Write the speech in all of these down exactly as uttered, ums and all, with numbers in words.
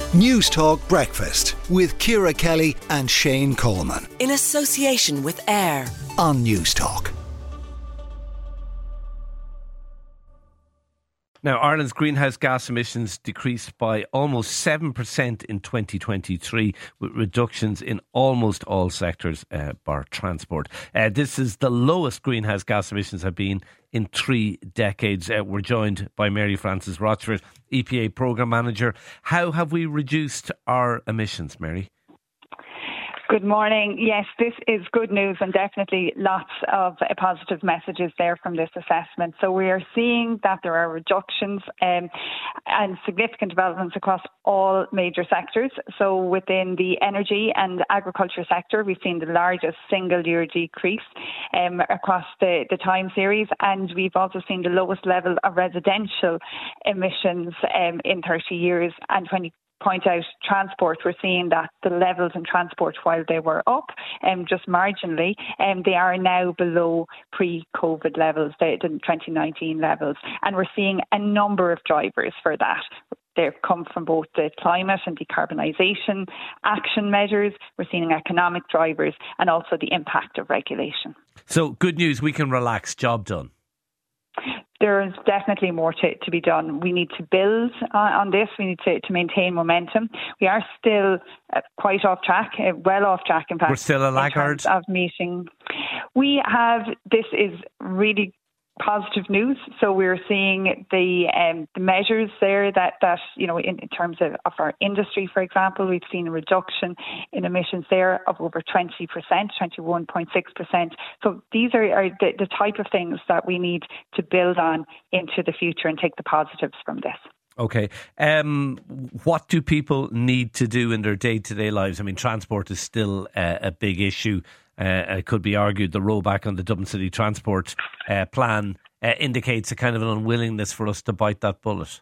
News Talk Breakfast with Ciara Kelly and Shane Coleman. In association with AIR on News Talk. Now, Ireland's greenhouse gas emissions decreased by almost seven percent in twenty twenty-three, with reductions in almost all sectors, uh, bar transport. Uh, this is the lowest greenhouse gas emissions have been in three decades. Uh, we're joined by Mary Frances Rochford, E P A Programme Manager. How have we reduced our emissions, Mary? Good morning. Yes, this is good news and definitely lots of uh, positive messages there from this assessment. So we are seeing that there are reductions um, and significant developments across all major sectors. So within the energy and agriculture sector, we've seen the largest single year decrease um, across the, the time series, and we've also seen the lowest level of residential emissions um, in thirty years. And when you point out transport, we're seeing that the levels in transport, while they were up um, just marginally, um, they are now below pre-COVID levels, the, the twenty nineteen levels. And we're seeing a number of drivers for that. They've come from both the climate and decarbonisation action measures. We're seeing economic drivers and also the impact of regulation. So good news, we can relax, job done. There's definitely more to, to be done. We need to build uh, on this. We need to, to maintain momentum. We are still uh, quite off track, uh, well off track, in fact. We're still a laggard. In terms of meeting. We have, this is really positive news. So we're seeing the um, the measures there that, that you know, in, in terms of, of our industry, for example, we've seen a reduction in emissions there of over twenty percent, twenty-one point six percent. So these are, are the, the type of things that we need to build on into the future and take the positives from this. Okay. Um, what do people need to do in their day-to-day lives? I mean, transport is still uh, a big issue. Uh, it could be argued the rollback on the Dublin City Transport uh, plan uh, indicates a kind of an unwillingness for us to bite that bullet.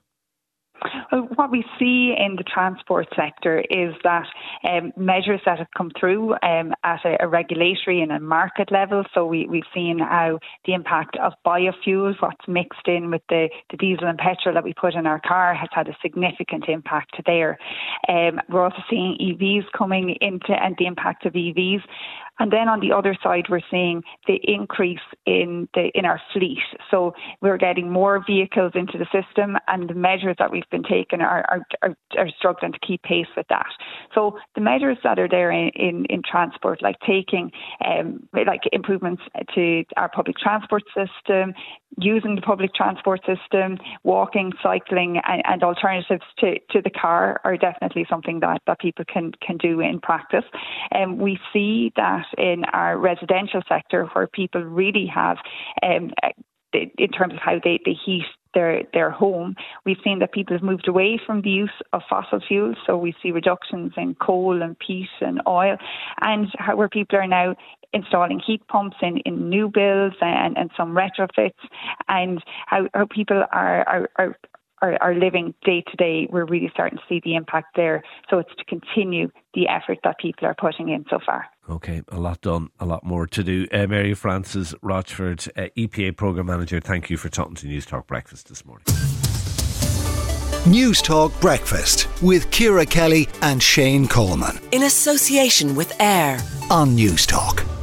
Well, what we see in the transport sector is that um, measures that have come through um, at a, a regulatory and a market level. So we, we've seen how the impact of biofuels, what's mixed in with the, the diesel and petrol that we put in our car, has had a significant impact there. Um, we're also seeing E Vs coming into and the impact of E Vs. And then on the other side, we're seeing the increase in the in our fleet. So we're getting more vehicles into the system, and the measures that we've been taking are are, are, are struggling to keep pace with that. So the measures that are there in, in, in transport, like taking um, like improvements to our public transport system, using the public transport system, walking, cycling, and, and alternatives to, to the car are definitely something that, that people can, can do in practice. And um, we see that in our residential sector, where people really have, um, in terms of how they, they heat their, their home, we've seen that people have moved away from the use of fossil fuels. So we see reductions in coal and peat and oil, and how, where people are now installing heat pumps in, in new builds and, and some retrofits, and how, how people are, are, are Are, are living day to day. We're really starting to see the impact there. So it's to continue the effort that people are putting in so far. Okay, a lot done, a lot more to do. Uh, Mary Frances Rochford, uh, E P A Programme Manager, thank you for talking to News Talk Breakfast this morning. News Talk Breakfast with Ciara Kelly and Shane Coleman. In association with AIR on News Talk.